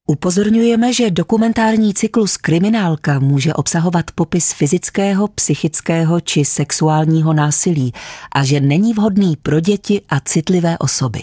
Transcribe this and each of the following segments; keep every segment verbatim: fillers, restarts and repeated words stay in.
Upozorňujeme, že dokumentární cyklus Kriminálka může obsahovat popis fyzického, psychického či sexuálního násilí a že není vhodný pro děti a citlivé osoby.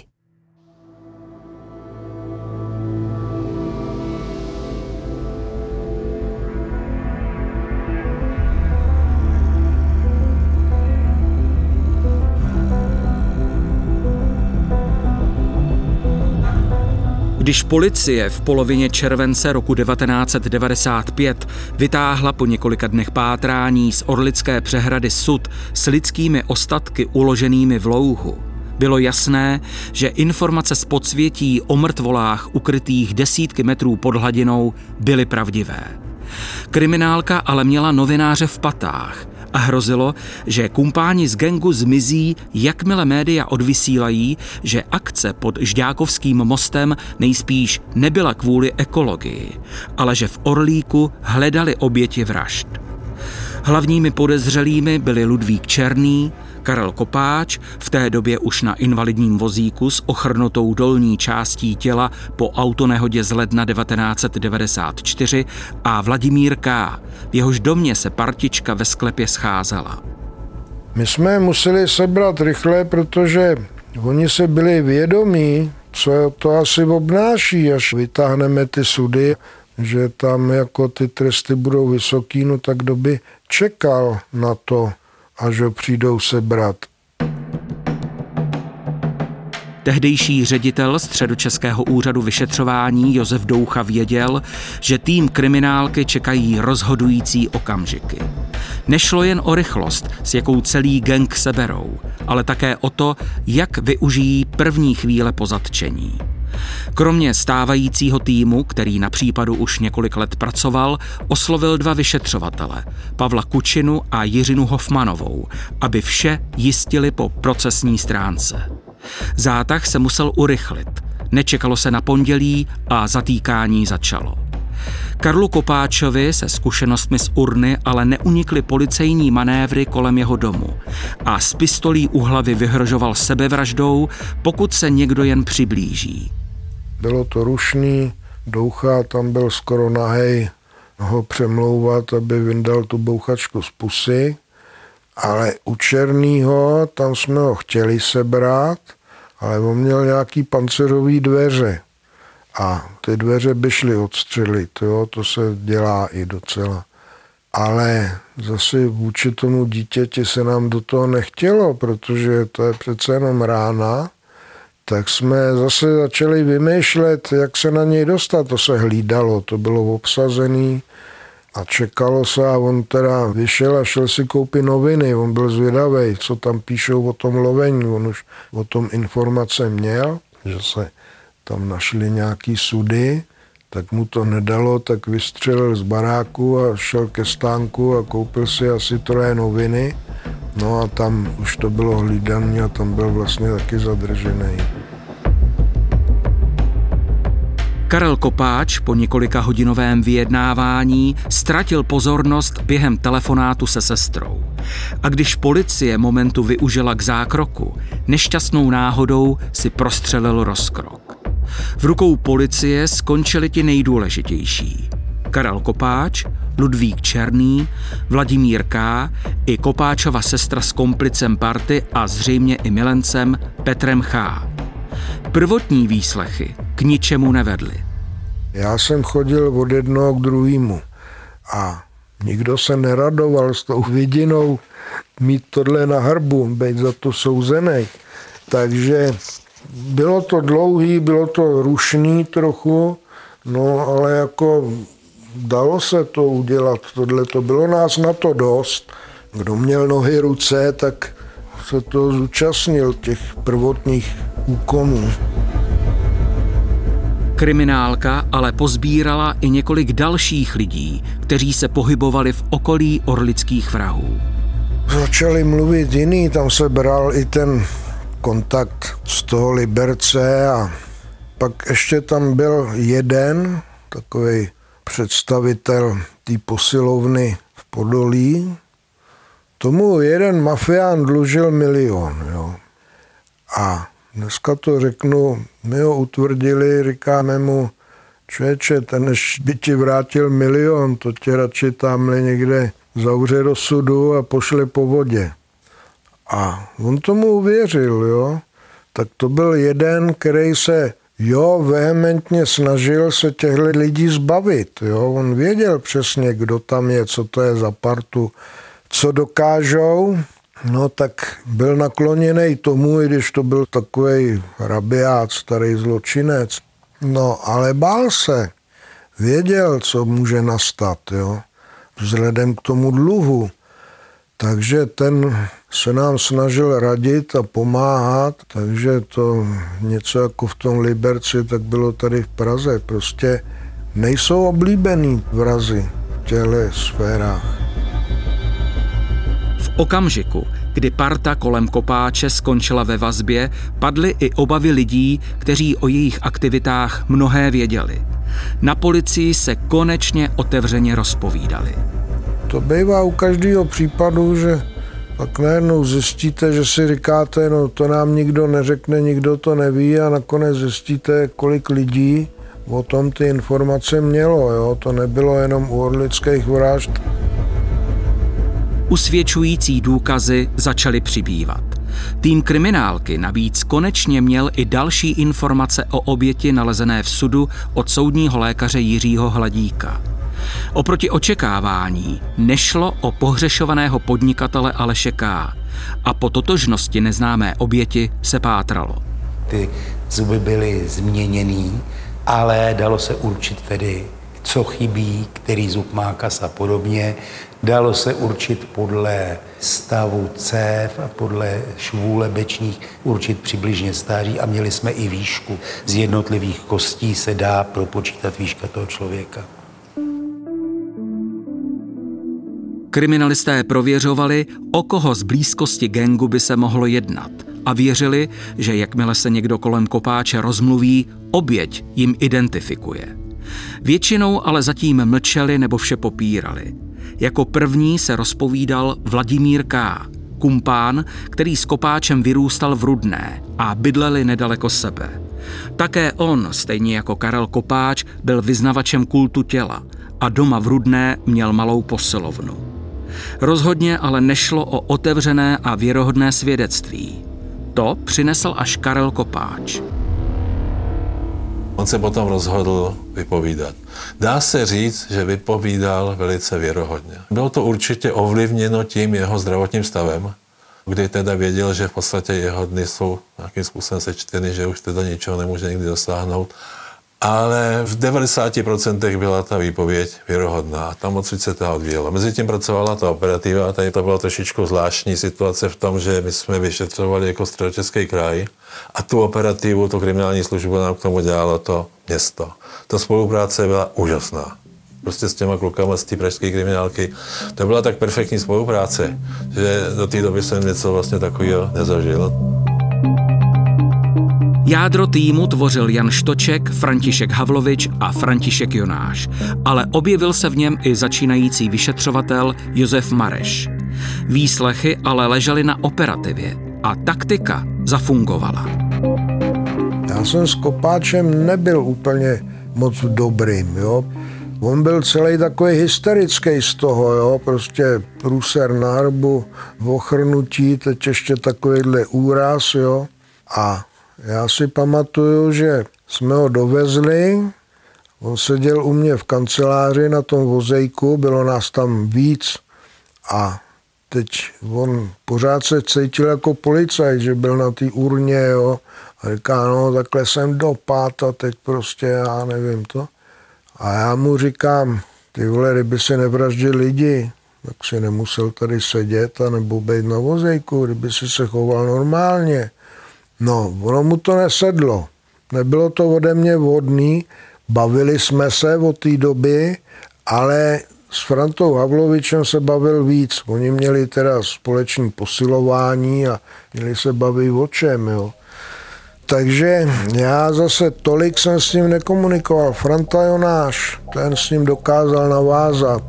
Když policie v polovině července roku devatenáct set devadesát pět vytáhla po několika dnech pátrání z Orlické přehrady sud s lidskými ostatky uloženými v louhu, bylo jasné, že informace z podsvětí o mrtvolách ukrytých desítky metrů pod hladinou byly pravdivé. Kriminálka ale měla novináře v patách a hrozilo, že kumpáni z gangu zmizí, jakmile média odvysílají, že akce pod Žďákovským mostem nejspíš nebyla kvůli ekologii, ale že v Orlíku hledali oběti vražd. Hlavními podezřelými byli Ludvík Černý, Karel Kopáč, v té době už na invalidním vozíku s ochrnutou dolní částí těla po autonehodě z ledna devatenáct set devadesát čtyři, a Vladimír K., v jehož domě se partička ve sklepě scházela. My jsme museli sebrat rychle, protože oni se byli vědomí, co to asi obnáší, až vytáhneme ty sudy, že tam jako ty tresty budou vysoký, no tak kdo by čekal na to, až ho přijdou sebrat. Tehdejší ředitel Středočeského úřadu vyšetřování Josef Doucha věděl, že tým kriminálky čekají rozhodující okamžiky. Nešlo jen o rychlost, s jakou celý gang seberou, ale také o to, jak využijí první chvíle po zatčení. Kromě stávajícího týmu, který na případu už několik let pracoval, oslovil dva vyšetřovatele, Pavla Kučinu a Jiřinu Hofmanovou, aby vše jistili po procesní stránce. Zátah se musel urychlit, nečekalo se na pondělí a zatýkání začalo. Karlu Kopáčovi se zkušenostmi z urny ale neunikly policejní manévry kolem jeho domu a s pistolí u hlavy vyhrožoval sebevraždou, pokud se někdo jen přiblíží. Bylo to rušný, Doucha tam byl skoro nahej ho přemlouvat, aby vyndal tu bouchačku z pusy, ale u Černýho tam jsme ho chtěli sebrat, ale on měl nějaký pancerový dveře a ty dveře by šly odstřelit, jo, to se dělá i docela. Ale zase vůči tomu dítěti se nám do toho nechtělo, protože to je přece jenom rána, tak jsme zase začali vymýšlet, jak se na něj dostat. To se hlídalo, to bylo obsazený a čekalo se a on teda vyšel a šel si koupit noviny. On byl zvědavý, co tam píšou o tom lovení. On už o tom informace měl, že se tam našli nějaký sudy, tak mu to nedalo, tak vystřelil z baráku a šel ke stánku a koupil si asi troje noviny. No a tam už to bylo hlídaný a tam byl vlastně taky zadržený. Karel Kopáč po několika hodinovém vyjednávání ztratil pozornost během telefonátu se sestrou. A když policie momentu využila k zákroku, nešťastnou náhodou si prostřelil rozkrok. V rukou policie skončili ti nejdůležitější. Karel Kopáč, Ludvík Černý, Vladimír K. i Kopáčova sestra s komplicem party a zřejmě i milencem Petrem Ch. Prvotní výslechy k ničemu nevedly. Já jsem chodil od jednoho k druhému a nikdo se neradoval s tou vidinou mít tohle na hrbu, být za to souzenej. Takže bylo to dlouhý, bylo to rušný trochu, no ale jako dalo se to udělat, tohle to bylo nás na to dost. Kdo měl nohy, ruce, tak se to zúčastnil těch prvotních úkonů. Kriminálka ale pozbírala i několik dalších lidí, kteří se pohybovali v okolí orlických vrahů. Začali mluvit jiný, tam se bral i ten kontakt z toho Liberce a pak ještě tam byl jeden takový představitel té posilovny v Podolí. Tomu jeden mafián dlužil milion. Jo. A dneska to řeknu, my ho utvrdili, říkáme mu Člověče, ten než by ti vrátil milion, to tě radši tamhle někde zavře do sudu a pošle po vodě. A on tomu uvěřil, jo. Tak to byl jeden, který se, jo, vehementně snažil se těchto lidí zbavit, jo. On věděl přesně, kdo tam je, co to je za partu, co dokážou. No tak byl nakloněný tomu, i když to byl takovej rabiát, starý zločinec. No, ale bál se. Věděl, co může nastat, jo. Vzhledem k tomu dluhu. Takže ten se nám snažil radit a pomáhat, takže to něco jako v tom Liberci, tak bylo tady v Praze. Prostě nejsou oblíbený vrazi v těchto sférách. V okamžiku, kdy parta kolem Kopáče skončila ve vazbě, padly i obavy lidí, kteří o jejich aktivitách mnohé věděli. Na policii se konečně otevřeně rozpovídali. To bývá u každého případu, že pak najednou zjistíte, že si říkáte, no to nám nikdo neřekne, nikdo to neví a nakonec zjistíte, kolik lidí o tom ty informace mělo. Jo? To nebylo jenom u orlických vražd. Usvědčující důkazy začaly přibývat. Tým kriminálky navíc konečně měl i další informace o oběti nalezené v sudu od soudního lékaře Jiřího Hladíka. Oproti očekávání nešlo o pohřešovaného podnikatele Aleše K. a po totožnosti neznámé oběti se pátralo. Ty zuby byly změněný, ale dalo se určit tedy, co chybí, který zub má kas a podobně. Dalo se určit podle stavu cév a podle švůle bečních určit přibližně stáří a měli jsme i výšku. Z jednotlivých kostí se dá propočítat výška toho člověka. Kriminalisté prověřovali, o koho z blízkosti gangu by se mohlo jednat a věřili, že jakmile se někdo kolem Kopáče rozmluví, oběť jim identifikuje. Většinou ale zatím mlčeli nebo vše popírali. Jako první se rozpovídal Vladimír K., kumpán, který s Kopáčem vyrůstal v Rudné a bydleli nedaleko sebe. Také on, stejně jako Karel Kopáč, byl vyznavačem kultu těla a doma v Rudné měl malou posilovnu. Rozhodně ale nešlo o otevřené a věrohodné svědectví. To přinesl až Karel Kopáč. On se potom rozhodl vypovídat. Dá se říct, že vypovídal velice věrohodně. Bylo to určitě ovlivněno tím jeho zdravotním stavem, kdy teda věděl, že v podstatě jeho dny jsou nějakým způsobem sečteny, že už teda ničeho nemůže nikdy dosáhnout. Ale v devadesáti procentech byla ta výpověď věrohodná a tam odsud se to odvíjelo. Mezitím pracovala ta operativa a tady to byla trošičku zvláštní situace v tom, že my jsme vyšetřovali jako Středočeský kraj a tu operativu, tu kriminální službu nám k tomu dělalo to město. Ta spolupráce byla úžasná. Prostě s těma klukama z té pražské kriminálky. To byla tak perfektní spolupráce, že do té doby jsem něco vlastně takového nezažil. Jádro týmu tvořil Jan Štoček, František Havlovič a František Jonáš, ale objevil se v něm i začínající vyšetřovatel Josef Mareš. Výslechy ale ležely na operativě a taktika zafungovala. Já jsem s Kopáčem nebyl úplně moc dobrým, jo. On byl celý takový hysterický z toho, jo, prostě průser na hrbu, ochrnutí, teď ještě takovýhle úraz, jo. A já si pamatuju, že jsme ho dovezli, on seděl u mě v kanceláři na tom vozejku, bylo nás tam víc a teď on pořád se cítil jako policajt, že byl na té urně, jo, a říká, no takhle jsem dopát a teď prostě já nevím to. A já mu říkám, ty vole, kdyby se nevraždil lidi, tak si nemusel tady sedět a nebo být na vozejku, kdyby si se choval normálně. No, ono mu to nesedlo. Nebylo to ode mě vhodný, bavili jsme se od té doby, ale s Frantou Havlovičem se bavil víc. Oni měli teda společné posilování a měli se bavit o čem, jo. Takže já zase tolik jsem s ním nekomunikoval. Franta Jonáš, ten s ním dokázal navázat.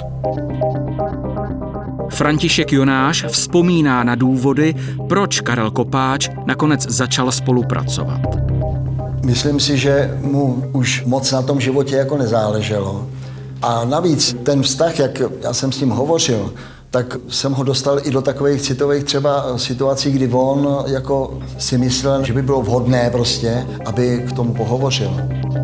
František Jonáš vzpomíná na důvody, proč Karel Kopáč nakonec začal spolupracovat. Myslím si, že mu už moc na tom životě jako nezáleželo. A navíc ten vztah, jak já jsem s ním hovořil, tak jsem ho dostal i do takových citových třeba situací, kdy on jako si myslel, že by bylo vhodné prostě, aby k tomu pohovořil.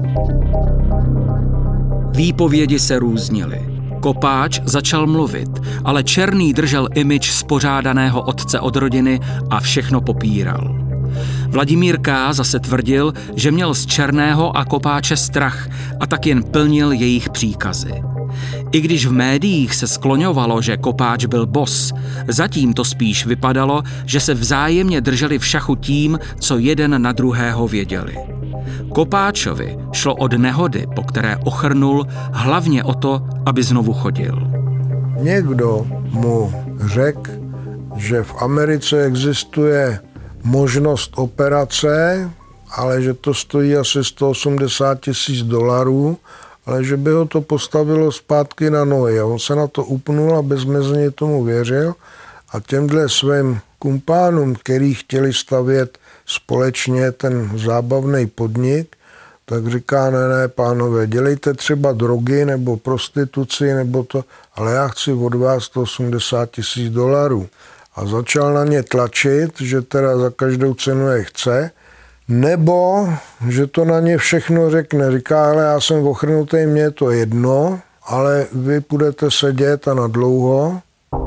Výpovědi se různily. Kopáč začal mluvit, ale Černý držel image spořádaného otce od rodiny a všechno popíral. Vladimír K. zase tvrdil, že měl z Černého a Kopáče strach a tak jen plnil jejich příkazy. I když v médiích se skloňovalo, že Kopáč byl boss, zatím to spíš vypadalo, že se vzájemně drželi v šachu tím, co jeden na druhého věděli. Kopáčovi šlo od nehody, po které ochrnul, hlavně o to, aby znovu chodil. Někdo mu řekl, že v Americe existuje možnost operace, ale že to stojí asi sto osmdesát tisíc dolarů, ale že by ho to postavilo zpátky na nohy. A on se na to upnul a bezmezně tomu věřil. A těmhle svým kumpánům, který chtěli stavět společně ten zábavný podnik, tak říká, ne, ne, pánové, dělejte třeba drogy nebo prostituci, nebo to, ale já chci od vás sto osmdesát tisíc dolarů. A začal na ně tlačit, že teda za každou cenu je chce, nebo že to na ně všechno řekne. Říká, ale já jsem ochrnutý, mně je to jedno, ale vy budete sedět a na dlouho.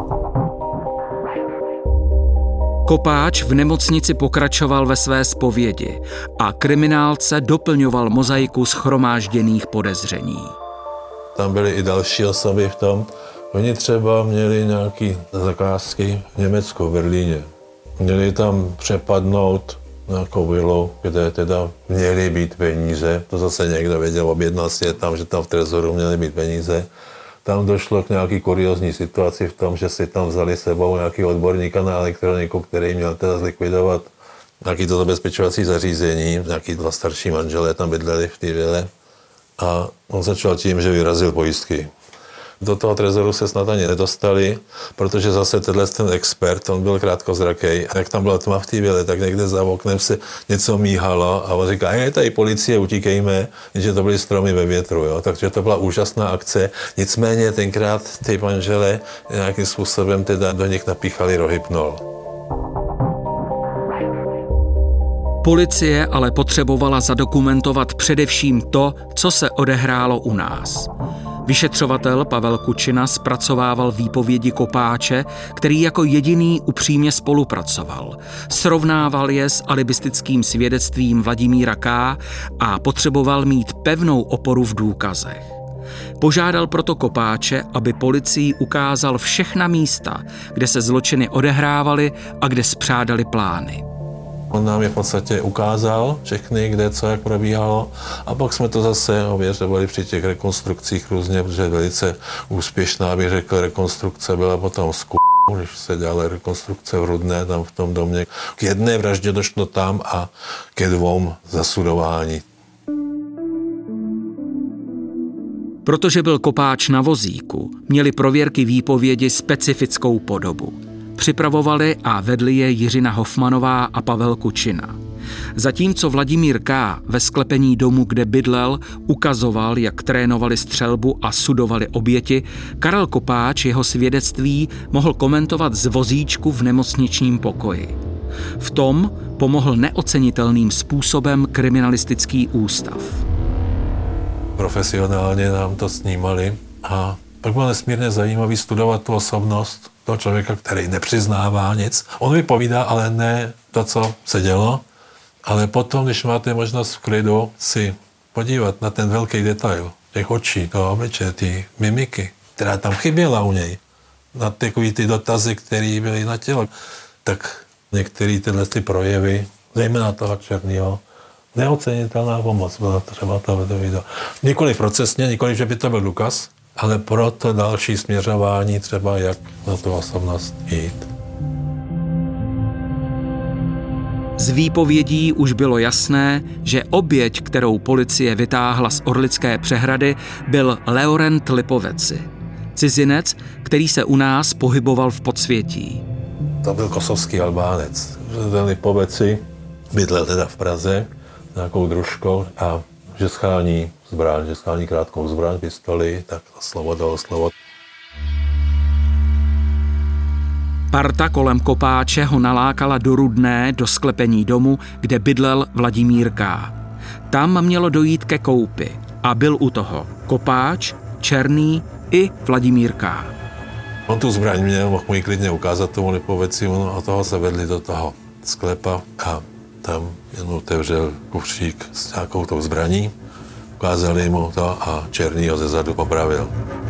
Kopáč v nemocnici pokračoval ve své zpovědi a kriminálce doplňoval mozaiku shromážděných podezření. Tam byly i další osoby v tom. Oni třeba měli nějaké zakázky v Německu, v Berlíně. Měli tam přepadnout nějakou vilu, kde teda měly být peníze. To zase někdo věděl, objednal si je tam, že tam v trezoru měly být peníze. Tam došlo k nějaký kuriózní situaci v tom, že si tam vzali sebou nějaký odborníka na elektroniku, který měl teda zlikvidovat nějaký to zabezpečovací zařízení. Nějaký dva starší manželé tam bydleli v té vile. A on začal tím, že vyrazil pojistky. Do toho trezoru se snad ani nedostali, protože zase tenhle ten expert, on byl krátkozrakej. A jak tam byla tma v té vile, tak někde za oknem se něco míhalo a on říká, je tady policie, utíkejme, že to byly stromy ve větru. Jo? Takže to byla úžasná akce. Nicméně tenkrát ty manžele nějakým způsobem teda do nich napíchali rohypnol. Policie ale potřebovala zadokumentovat především to, co se odehrálo u nás. Vyšetřovatel Pavel Kučina zpracovával výpovědi Kopáče, který jako jediný upřímně spolupracoval. Srovnával je s alibistickým svědectvím Vladimíra K. a potřeboval mít pevnou oporu v důkazech. Požádal proto Kopáče, aby policii ukázal všechna místa, kde se zločiny odehrávaly a kde spřádali plány. On nám je v podstatě ukázal všechny, kde co jak probíhalo a pak jsme to zase ověřovali při těch rekonstrukcích různě, protože velice úspěšná, bych řekl, rekonstrukce byla potom z k***, když se dělala rekonstrukce v Rudné, tam v tom domě. K jedné vraždě došlo tam a ke dvou zasudování. Protože byl Kopáč na vozíku, měli prověrky výpovědi specifickou podobu. Připravovali a vedli je Jiřina Hofmanová a Pavel Kučina. Zatímco Vladimír K. ve sklepení domu, kde bydlel, ukazoval, jak trénovali střelbu a sudovali oběti, Karel Kopáč jeho svědectví mohl komentovat z vozíčku v nemocničním pokoji. V tom pomohl neocenitelným způsobem kriminalistický ústav. Profesionálně nám to snímali a pak bylo nesmírně zajímavý studovat tu osobnost toho člověka, který nepřiznává nic. On vypovídá, ale ne to, co se dělo. Ale potom, když máte možnost v klidu si podívat na ten velký detail těch očí, toho obličeje, ty mimiky, která tam chyběla u něj, na takový ty dotazy, které byly na tělo, tak některé tyhle ty projevy, zejména toho Černýho, neocenitelná pomoc byla třeba tohleto video. Nikoliv procesně, nikoliv, že by to byl důkaz, ale pro to další směřování třeba, jak na tu osobnost jít. Z výpovědí už bylo jasné, že oběť, kterou policie vytáhla z Orlické přehrady, byl Laurent Lipoveci. Cizinec, který se u nás pohyboval v podsvětí. To byl kosovský Albánec. Ten Lipoveci bydlel teda v Praze nějakou družkou a že schání zbraň, že schání krátkou zbraň, pistoli, tak slovo dalo slovo. Parta kolem Kopáče ho nalákala do Rudné, do sklepení domu, kde bydlel Vladimír K. Tam mělo dojít ke koupi a byl u toho Kopáč, Černý i Vladimír K. On tu zbraň měl, mohl mu ji klidně ukázat tomu Lipovecimu a toho se vedli do toho sklepa a tam jen otevřel kufřík s nějakou tou zbraní, ukázali mu to a Černý ho zezadu popravil.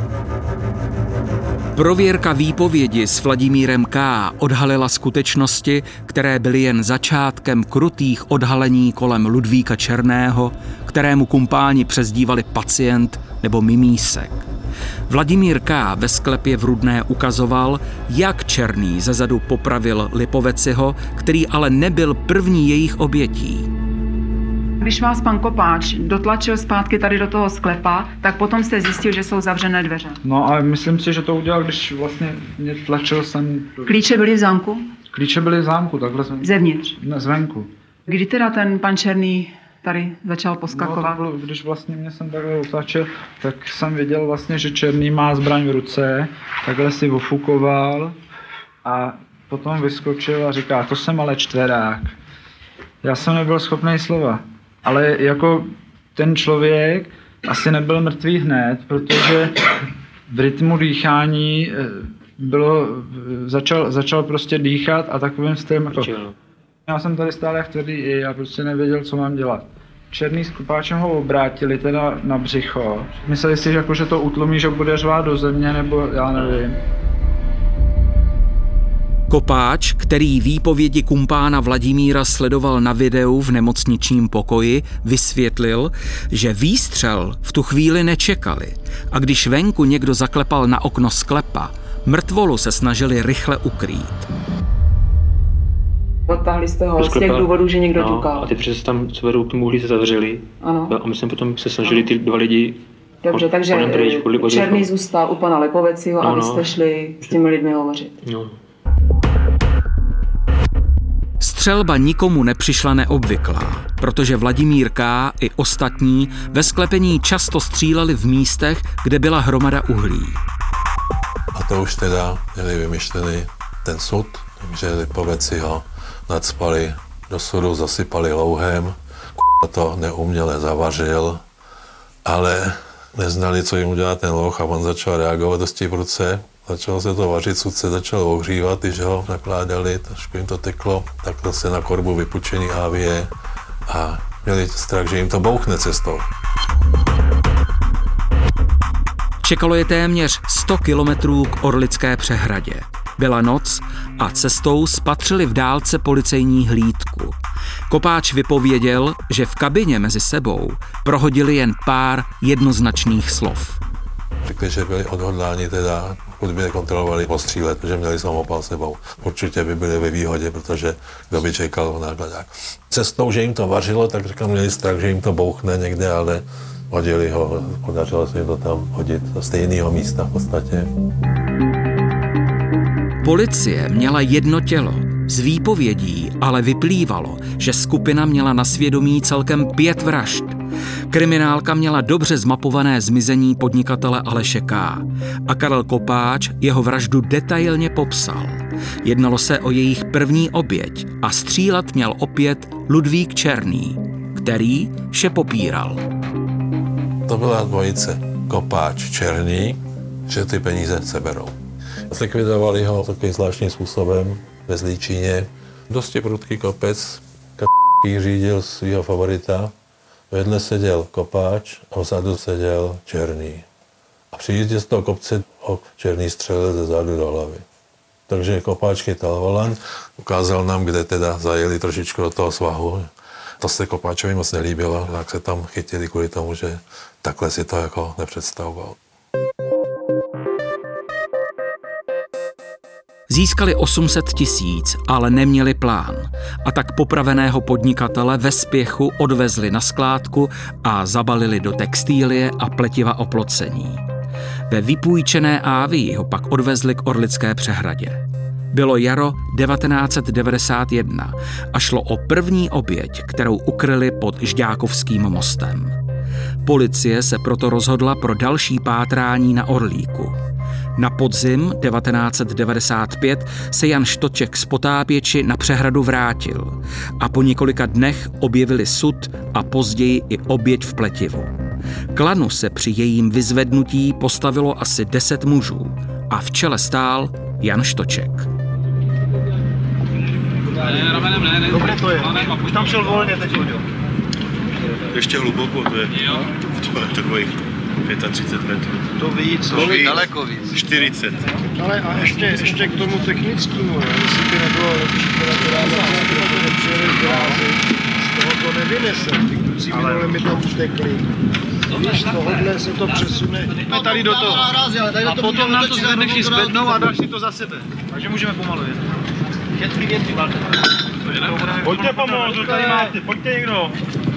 Prověrka výpovědi s Vladimírem K. odhalila skutečnosti, které byly jen začátkem krutých odhalení kolem Ludvíka Černého, kterému kumpáni přezdívali Pacient nebo Mimísek. Vladimír K. ve sklepě v Rudné ukazoval, jak Černý zezadu popravil Lipoveciho, který ale nebyl první jejich obětí. Když vás pan Kopáč dotlačil zpátky tady do toho sklepa, tak potom jste zjistil, že jsou zavřené dveře. No a myslím si, že to udělal, když vlastně mě tlačil sem. Klíče byly v zámku? Klíče byly v zámku, takhle jsem... Zevnitř? Ne, zvenku. Kdy teda ten pan Černý tady začal poskakovat? No, bylo, když vlastně mě jsem takhle utlačil, tak jsem viděl vlastně, že Černý má zbraň v ruce, takhle si ofukoval a potom vyskočil a říká, to jsem ale čtverák. Já jsem nebyl schopný slova. Ale jako ten člověk asi nebyl mrtvý hned, protože v rytmu dýchání bylo, začal, začal prostě dýchat a takovým stylem jako... Já jsem tady stál jak tvrdý i, já prostě nevěděl, co mám dělat. Černý s Kopáčem ho obrátili teda na břicho. Mysleli si, že, jako, že to utlumí, že bude řvát do země, nebo já nevím. Kopáč, který výpovědi kumpána Vladimíra sledoval na videu v nemocničním pokoji, vysvětlil, že výstřel v tu chvíli nečekali a když venku někdo zaklepal na okno sklepa, mrtvolu se snažili rychle ukrýt. Odtáhli jste ho z těch důvodů, že někdo no, ťukal. A ty přece tam co vedou k tomu uhlí se zavřeli. Ano. A my jsme potom se snažili ty dva lidi. Dobře, od, takže pryč, Černý zůstal u pana Lipoveciho no, a vy jste šli s těmi lidmi hovořit. No. Střelba nikomu nepřišla neobvyklá, protože Vladimír K. i ostatní ve sklepení často stříleli v místech, kde byla hromada uhlí. A to už teda měli vymyšlený ten sud, že Lipoveci ho nacpali do sudu, zasypali louhem, k*** to neuměle zavařil, ale neznali, co jim udělá ten louh a on začal reagovat dosti prudce. Začalo se to vařit, sud se začal ohřívat, když ho nakládali, trošku jim to teklo, tak se na korbu vypučený ávie a měli strach, že jim to bouchne cestou. Čekalo je téměř sto kilometrů k Orlické přehradě. Byla noc a cestou spatřili v dálce policejní hlídku. Kopáč vypověděl, že v kabině mezi sebou prohodili jen pár jednoznačných slov. Řekli, že byli odhodláni teda, pokud by nekontrolovali, postřílet, protože měli samopal sebou. Určitě by byli ve výhodě, protože kdo by čekal v nákladách. Cestou, že jim to vařilo, tak říkám, měli strach, že jim to bouchne někde, ale hodili ho, podařilo se jim to tam hodit do stejného místa v podstatě. Policie měla jedno tělo. Z výpovědí ale vyplývalo, že skupina měla na svědomí celkem pět vražd. Kriminálka měla dobře zmapované zmizení podnikatele Aleše K. a Karel Kopáč jeho vraždu detailně popsal. Jednalo se o jejich první oběť a střílet měl opět Ludvík Černý, který vše popíral. To byla dvojice Kopáč Černý, že ty peníze seberou. Zlikvidovali ho takovým zvláštním způsobem ve Zlíčině. Dosti prudký kopec, k***ý řídil svého favorita. Vedle seděl Kopáč a vzadu seděl Černý. A při jízdě z toho kopce ho Černý střelil ze zádu do hlavy. Takže Kopáč chytal volant, ukázal nám, kde teda zajeli trošičku do toho svahu. To se Kopáčovi moc nelíbilo, tak se tam chytili kvůli tomu, že takhle si to jako nepředstavoval. Získali osm set tisíc, ale neměli plán. A tak popraveného podnikatele ve spěchu odvezli na skládku a zabalili do textílie a pletiva oplocení. Ve vypůjčené Avii ho pak odvezli k Orlické přehradě. Bylo jaro devatenáct set devadesát jedna a šlo o první oběť, kterou ukryli pod Žďákovským mostem. Policie se proto rozhodla pro další pátrání na Orlíku. Na podzim devatenáct set devadesát pět se Jan Štoček z Potápěči na přehradu vrátil a po několika dnech objevili sud a později i oběť v pletivu. K lanu se při jejím vyzvednutí postavilo asi deset mužů a v čele stál Jan Štoček. Dobré to je. Už tam šel volně teď, Luďo. Ještě hluboko, to je, to je takových třicet pět metrů. To víc, to víc. Daleko víc. čtyřicet. Ale a ještě, ještě k tomu technickému, jestli by nebylo lepší, teda teda to nepřijeli drázy, z toho to nevynese, ty kluci minule mi tam utekli. Víš, tohodle se to přesune. Jsme tady do toho. A potom nám to zvedneš i zvednou a dáš si to za sebe. Takže můžeme pomalu jet. Všechny věci, Valter. Pojďte pomalu, to tady máte, pojďte někdo.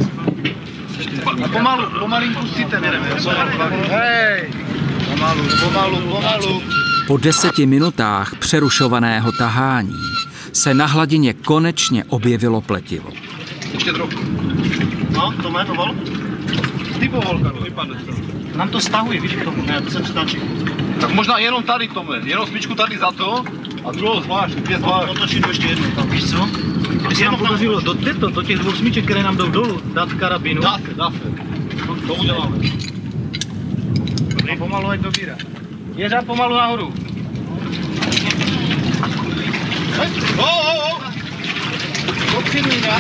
A pomalu, pomalinku si ten jedeme. Hej! Pomalu, pomalu, pomalu. Po deseti minutách přerušovaného tahání se na hladině konečně objevilo pletivo. Ještě trochu. No, to má to vol? Ty povolka, no, vypadne to. Nám to stahuje, víš, k tomu, ne, to sem stačí. Tak možná jenom tady k tomu, jenom smyčku tady za to a druhou zvlášť, dvě zvlášť. Otočit ještě jednou tam, víš co? Kdyby se nám podařilo do, této, do těch dvou smyček, které nám jdou dolů, dát karabinu. Dá se, dá se. To, to uděláme. A pomalu ať dobírá. Jeřád pomalu nahoru. Hej, ho, ho, ho. Popřinuj, ne?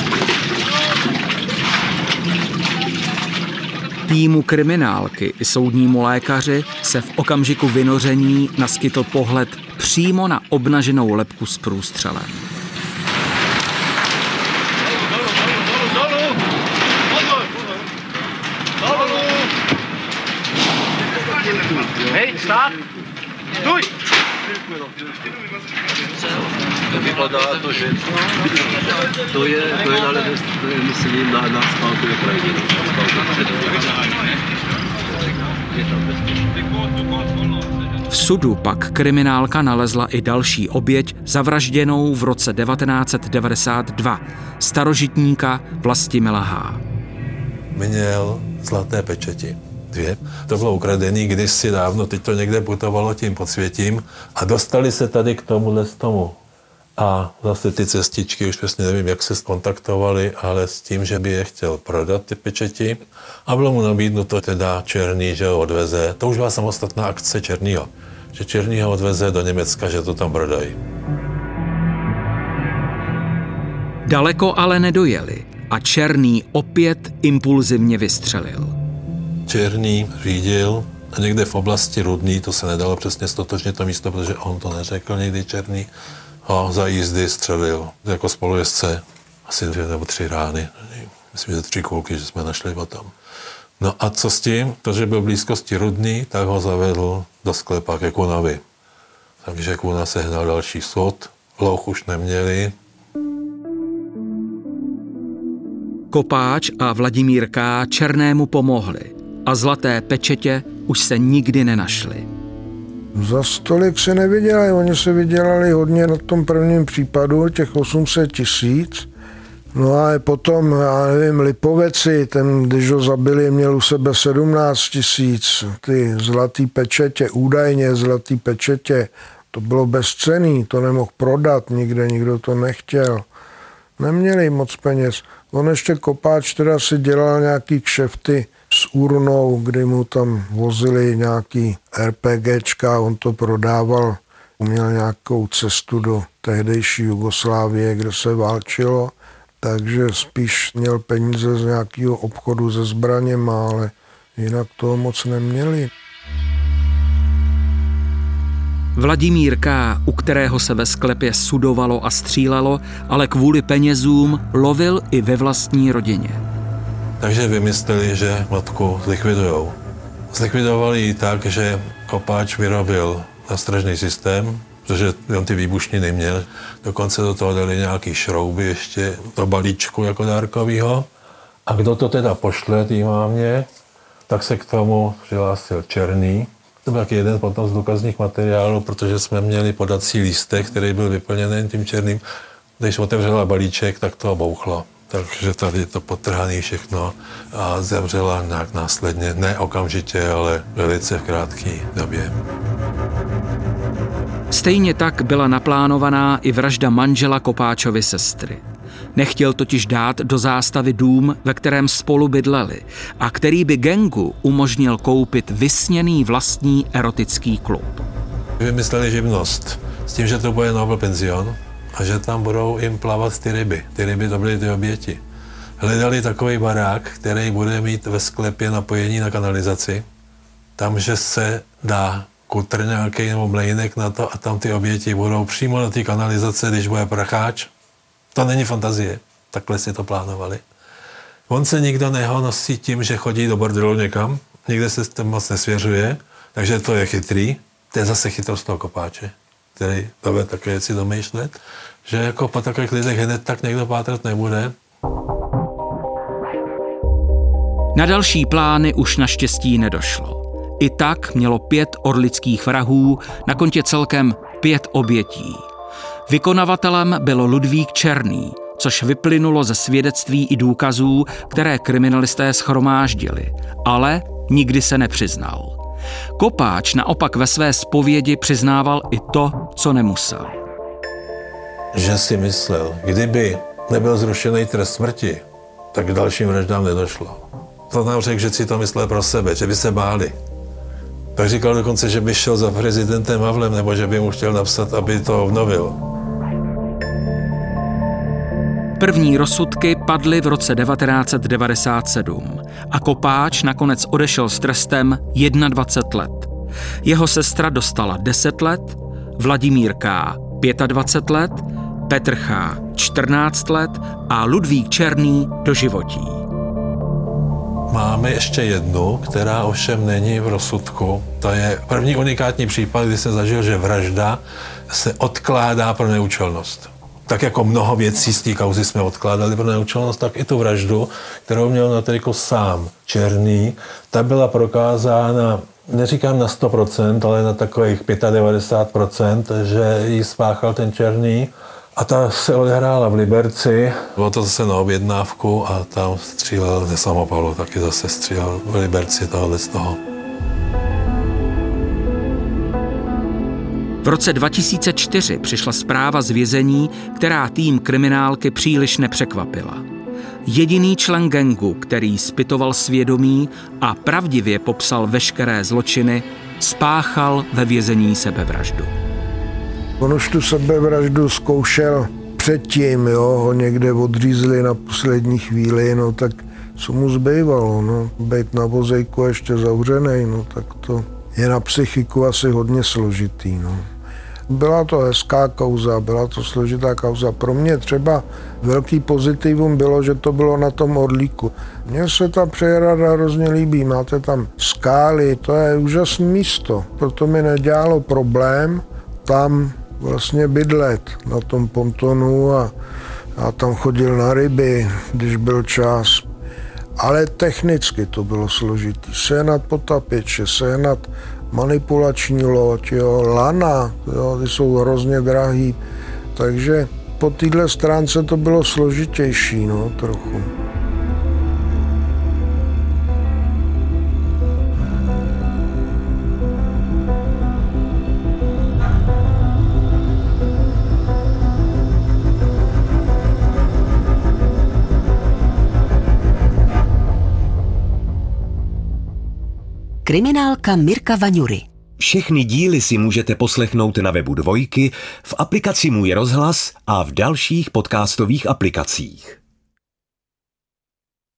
Týmu kriminálky i soudnímu lékaři se v okamžiku vynoření naskytl pohled přímo na obnaženou lebku s průstřelem. Hej, stát! Stůj! Vypadá to, že to je, to je, ale to je, myslím, na, na spálkové krajině. V sudu pak kriminálka nalezla i další oběť zavražděnou v roce devatenáct set devadesát dva, starožitníka Vlastimila H. Měl zlaté pečeti. Dvě. To bylo ukradený kdysi dávno, teď to někde putovalo tím podsvětím a dostali se tady k tomuhle z tomu. A zase ty cestičky, už přesně nevím, jak se skontaktovali, ale s tím, že by je chtěl prodat, ty pečeti. A bylo mu nabídnuto teda Černý, že ho odveze. To už byla samostatná akce Černýho. Že Černý ho odveze do Německa, že to tam prodají. Daleko ale nedojeli a Černý opět impulzivně vystřelil. Černý řídil a někde v oblasti Rudný, to se nedalo přesně stotožnit to místo, protože on to neřekl někdy Černý, ho za jízdy střelil jako spolujezdce asi dvě nebo tři rány. Myslím, že tři kulky, že jsme našli potom. No a co s tím? Protože byl v blízkosti Rudný, tak ho zavedl do sklepa ke Kunovi. Takže Kuna sehnal další sod, louch už neměli. Kopáč a Vladimír K. Černému pomohli a zlaté pečetě už se nikdy nenašly. Za stolik se nevydělali, oni se vydělali hodně na tom prvním případu, těch osm set tisíc. No a potom, já nevím, Lipoveci, ten, když ho zabili, měl u sebe sedmnáct tisíc. Ty zlatý pečetě, údajně zlatý pečetě, to bylo bezcenný, to nemohl prodat nikde, nikdo to nechtěl. Neměli moc peněz. On ještě Kopáč teda si dělal nějaký kšefty s urnou, kdy mu tam vozili nějaký RPGčka, on to prodával, měl nějakou cestu do tehdejší Jugoslávie, kde se válčilo, takže spíš měl peníze z nějakého obchodu se zbraněma, ale jinak toho moc neměli. Vladimír K., u kterého se ve sklepě sudovalo a střílelo, ale kvůli penězům lovil i ve vlastní rodině. Takže vymysleli, že matku zlikvidujou. Zlikvidovali ji tak, že Kopáč vyrobil nástražný systém, protože on ty výbušniny měl. Dokonce do toho dali nějaký šrouby ještě do balíčku jako dárkovýho. A kdo to teda pošle té mámě, tak se k tomu přihlásil Černý. To byl taky jeden potom z důkazních materiálů, protože jsme měli podací lístek, který byl vyplněný tím černým. Když otevřela balíček, tak to bouchlo. Takže tady je to potrhané všechno a zemřela nějak následně, ne okamžitě, ale velice v krátké době. Stejně tak byla naplánovaná i vražda manžela Kopáčovy sestry. Nechtěl totiž dát do zástavy dům, ve kterém spolu bydleli a který by gangu umožnil koupit vysněný vlastní erotický klub. Vymysleli živnost s tím, že to bude Nobel penzion a že tam budou jim plavat ty ryby. Ty ryby to byly ty oběti. Hledali takový barák, který bude mít ve sklepě napojení na kanalizaci. Tam, že se dá kutr nějaký nebo mlejnek na to a tam ty oběti budou přímo na té kanalizace, když bude pracháč. To není fantazie. Takhle si to plánovali. On se nikdo nehonosí tím, že chodí do bordelu někam, nikde se s tím moc nesvěřuje, takže to je chytrý. To je zase chytrost toho Kopáče, který dovede takové věci domýšlet, že jako po takových lidech hned tak někdo pátrat nebude. Na další plány už naštěstí nedošlo. I tak mělo pět orlických vrahů na kontě celkem pět obětí. Vykonavatelem byl Ludvík Černý, což vyplynulo ze svědectví i důkazů, které kriminalisté shromáždili, ale nikdy se nepřiznal. Kopáč naopak ve své zpovědi přiznával i to, co nemusel. Že si myslel, kdyby nebyl zrušený trest smrti, tak k dalším vraždám nedošlo. To nám řekl, že si to myslel pro sebe, že by se báli. Tak říkal dokonce, že by šel za prezidentem Havlem, nebo že by mu chtěl napsat, aby to obnovil. První rozsudky padly v roce devatenáct set devadesát sedm a Kopáč nakonec odešel s trestem dvacet jedna let. Jeho sestra dostala deset let, Vladimír K. dvacet pět let, Petr Ch. čtrnáct let a Ludvík Černý doživotí. Máme ještě jednu, která ovšem není v rozsudku. To je první unikátní případ, kdy jsem zažil, že vražda se odkládá pro neúčelnost. Tak jako mnoho věcí z té kauzy jsme odkládali pro neúčelnost, tak i tu vraždu, kterou měl na triku sám Černý, ta byla prokázána, neříkám na sto procent, ale na takových devadesát pět procent, že ji spáchal ten Černý. A ta se odehrála v Liberci. Bylo to zase na objednávku a tam střílel ze samopalu, taky zase střílel v Liberci tohohle z toho. V roce dva tisíce čtyři přišla zpráva z vězení, která tým kriminálky příliš nepřekvapila. Jediný člen gangu, který zpytoval svědomí a pravdivě popsal veškeré zločiny, spáchal ve vězení sebevraždu. On už tu sebevraždu zkoušel předtím, jo, ho někde odřízli na poslední chvíli, no tak co mu zbývalo, no, být na vozejku ještě zavřenej, no tak to je na psychiku asi hodně složitý, no. Byla to hezká kauza, byla to složitá kauza. Pro mě třeba velký pozitivum bylo, že to bylo na tom Orlíku. Mně se ta přehrada hrozně líbí, máte tam skály, to je úžasné místo, proto mi nedělalo problém tam vlastně bydlet na tom pontonu a, a tam chodil na ryby, když byl čas. Ale technicky to bylo složitý. Sehnat potapěče, sehnat manipulační loď, jo, lana, jo, ty jsou hrozně drahý. Takže po téhle stránce to bylo složitější, no, trochu. Kriminálka Mirka Vaňury. Všechny díly si můžete poslechnout na webu Dvojky, v aplikaci Můj rozhlas a v dalších podcastových aplikacích.